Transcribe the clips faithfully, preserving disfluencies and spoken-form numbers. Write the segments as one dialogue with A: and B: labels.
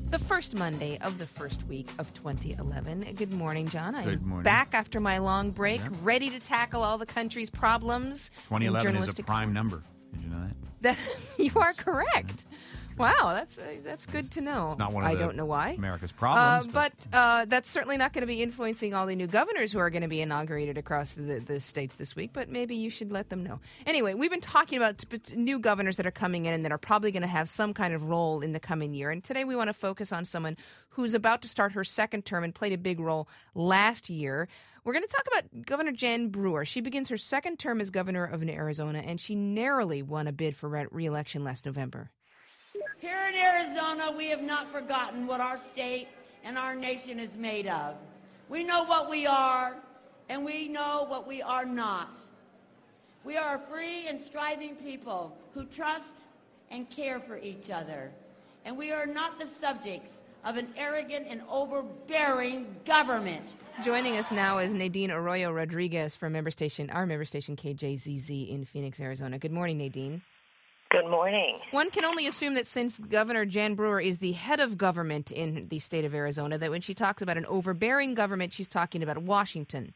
A: The first Monday of the first week of twenty eleven. Good morning, John. I'm
B: Good morning.
A: back after my long break,
B: Yeah.
A: ready to tackle all the country's problems.
B: twenty eleven is a
A: journalistic-
B: prime number. Did you know that?
A: That, you are correct. Wow, that's uh, that's good to know.
B: It's not one of
A: I
B: the
A: don't know why.
B: America's
A: Uh,
B: problems.
A: but uh, that's certainly not going to be influencing all the new governors who are going to be inaugurated across the, the states this week, but maybe you should let them know. Anyway, we've been talking about sp- new governors that are coming in and that are probably going to have some kind of role in the coming year. And today we want to focus on someone who's about to start her second term and played a big role last year. We're going to talk about Governor Jan Brewer. She begins her second term as governor of Arizona, and she narrowly won a bid for re- re-election last November.
C: Here in Arizona, we have not forgotten what our state and our nation is made of. We know what we are, and we know what we are not. We are a free and striving people who trust and care for each other. And we are not the subjects of an arrogant and overbearing government.
A: Joining us now is Nadine Arroyo Rodriguez from member station, our member station K J Z Z in Phoenix, Arizona. Good morning, Nadine.
D: Good morning.
A: One can only assume that since Governor Jan Brewer is the head of government in the state of Arizona, that when she talks about an overbearing government, she's talking about Washington,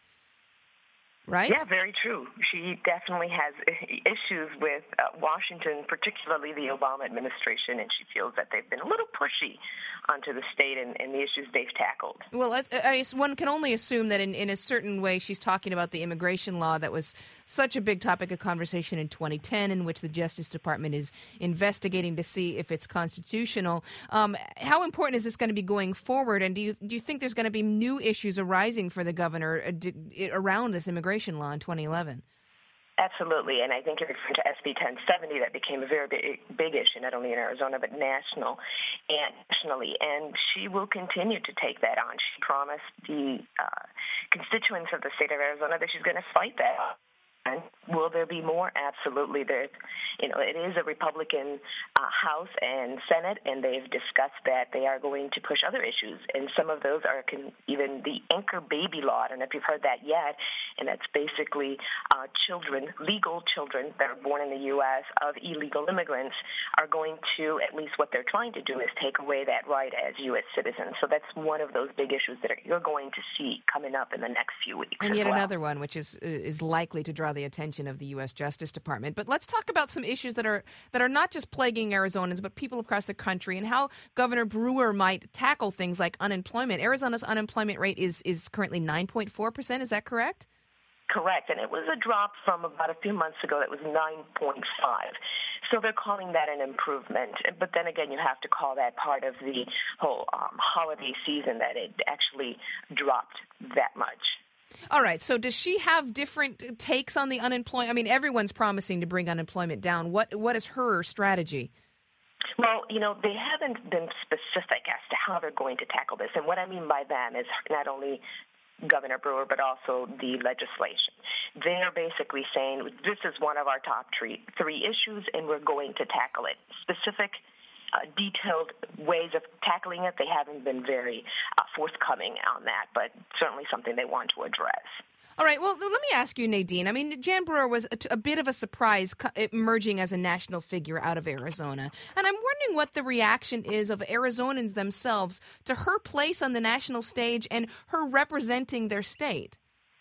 A: right?
D: Yeah, very true. She definitely has issues with uh, Washington, particularly the Obama administration, and she feels that they've been a little pushy onto the state and, and the issues they've tackled.
A: Well, I, I, one can only assume that in, in a certain way she's talking about the immigration law that was such a big topic of conversation in twenty ten, in which the Justice Department is investigating to see if it's constitutional. Um, how important is this going to be going forward, and do you do you think there's going to be new issues arising for the governor uh, d- around this immigration law in twenty eleven?
D: Absolutely, and I think you're referring to S B ten seventy that became a very big, big issue, not only in Arizona, but national and nationally, and she will continue to take that on. She promised the uh, constituents of the state of Arizona that she's going to fight that on. And will there be more? Absolutely. There, you know, it is a Republican uh, House and Senate, and they've discussed that they are going to push other issues, and some of those are con- even the anchor baby law. I don't know if you've heard that yet, and that's basically uh, children, legal children that are born in the U S of illegal immigrants are going to, at least what they're trying to do, is take away that right as U S citizens. So that's one of those big issues that are, you're going to see coming up in the next few weeks.
A: And yet
D: well.
A: another one, which is is likely to draw the attention of the U S Justice Department. But let's talk about some issues that are that are not just plaguing Arizonans, but people across the country, and how Governor Brewer might tackle things like unemployment. Arizona's unemployment rate is, is currently nine point four percent. Is that correct?
D: Correct, and it was a drop from about a few months ago that was nine point five. So they're calling that an improvement. But then again, you have to call that part of the whole um, holiday season that it actually dropped that much.
A: All right. So does she have different takes on the unemployment? I mean, everyone's promising to bring unemployment down. What What is her strategy?
D: Well, you know, they haven't been specific as to how they're going to tackle this. And what I mean by them is not only Governor Brewer, but also the legislation. They're basically saying this is one of our top three, three issues, and we're going to tackle it. Specific Uh, detailed ways of tackling it, they haven't been very uh, forthcoming on that, but certainly something they want to address.
A: All right. Well, let me ask you, Nadine. I mean, Jan Brewer was a, a bit of a surprise co- emerging as a national figure out of Arizona. And I'm wondering what the reaction is of Arizonans themselves to her place on the national stage and her representing their state.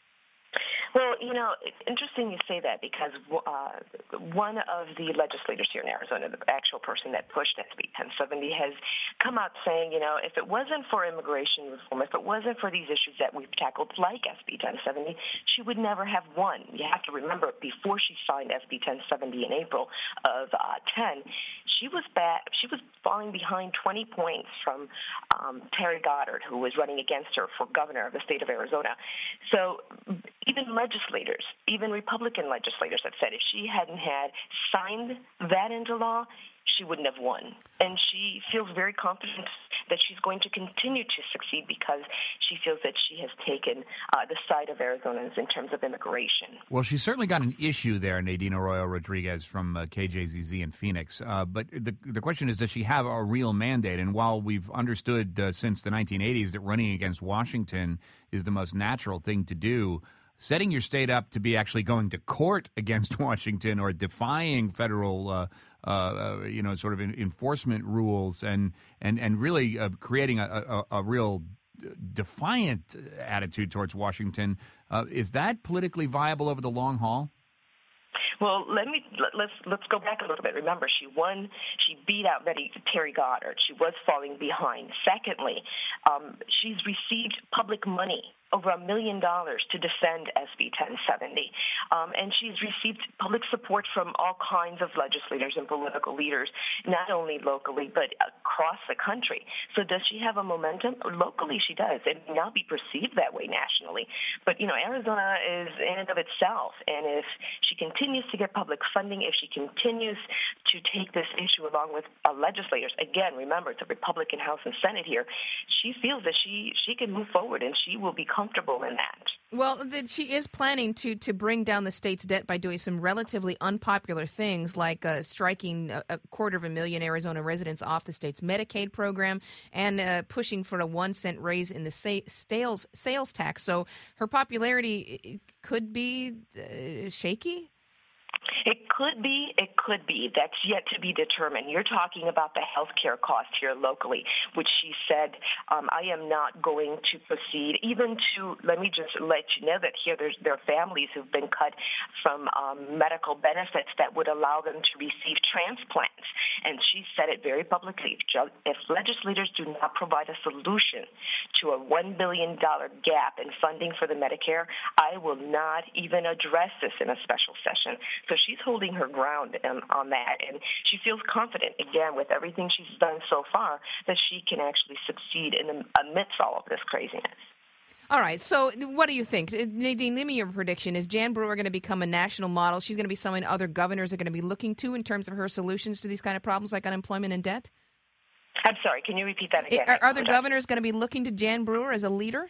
D: Well, you know, it's interesting you say that because uh, one of the legislators here in Arizona, the actual person that pushed S B ten seventy, has come out saying, you know, if it wasn't for immigration reform, if it wasn't for these issues that we've tackled like S B ten seventy, she would never have won. You have to remember, before she signed S B ten seventy in April of uh, ten, she was back, she was falling behind twenty points from um, Terry Goddard, who was running against her for governor of the state of Arizona. So even legislators, even Republican legislators have said if she hadn't had signed that into law, she wouldn't have won. And she feels very confident that she's going to continue to succeed because she feels that she has taken uh, the side of Arizonans in terms of immigration.
B: Well, she's certainly got an issue there, Nadine Arroyo Rodriguez from uh, K J Z Z in Phoenix. Uh, but the the question is, does she have a real mandate? And while we've understood uh, since the nineteen eighties that running against Washington is the most natural thing to do, setting your state up to be actually going to court against Washington or defying federal, uh, uh, you know, sort of enforcement rules and and and really uh, creating a, a, a real defiant attitude towards Washington. Uh, is that politically viable over the long haul?
D: Well, let me let, let's let's go back a little bit. Remember, she won. She beat out Betty Terry Goddard. She was falling behind. Secondly, um, she's received public money, over a million dollars, to defend S B ten seventy, um, and she's received public support from all kinds of legislators and political leaders, not only locally but across the country. So, does she have a momentum? Locally, she does. It may not be perceived that way nationally, but you know, Arizona is in and of itself, and if she continues to get public funding, if she continues to take this issue along with uh, legislators, again, remember, it's a Republican House and Senate here, she feels that she, she can move forward and she will be comfortable in that.
A: Well, that she is planning to, to bring down the state's debt by doing some relatively unpopular things like uh, striking a, a quarter of a million Arizona residents off the state's Medicaid program and uh, pushing for a one cent raise in the sa- sales, sales tax. So her popularity could be uh, shaky?
D: It could be. It could be. That's yet to be determined. You're talking about the health care cost here locally, which she said, um, I am not going to proceed, even to, let me just let you know that here there's, there are families who've been cut from um, medical benefits that would allow them to receive transplants. And she said it very publicly. If legislators do not provide a solution to a one billion dollars gap in funding for the Medicare, I will not even address this in a special session. So she's holding her ground on, on that, and she feels confident, again, with everything she's done so far, that she can actually succeed in the, amidst all of this craziness.
A: All right, so what do you think? Nadine, give me your prediction. Is Jan Brewer going to become a national model? She's going to be someone other governors are going to be looking to in terms of her solutions to these kind of problems like unemployment and debt?
D: I'm sorry, can you repeat that again?
A: Are other governors going to be looking to Jan Brewer as a leader?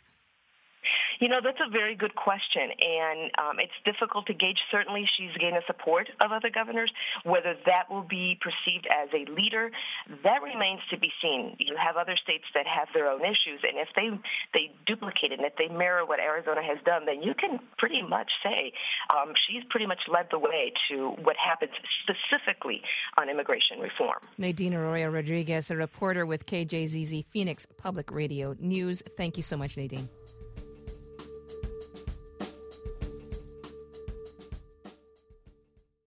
D: You know, that's a very good question, and um, it's difficult to gauge. Certainly, she's gained the support of other governors. Whether that will be perceived as a leader, that remains to be seen. You have other states that have their own issues, and if they, they duplicate it and if they mirror what Arizona has done, then you can pretty much say um, she's pretty much led the way to what happens specifically on immigration reform.
A: Nadine Arroyo Rodriguez, a reporter with K J Z Z Phoenix Public Radio News. Thank you so much, Nadine.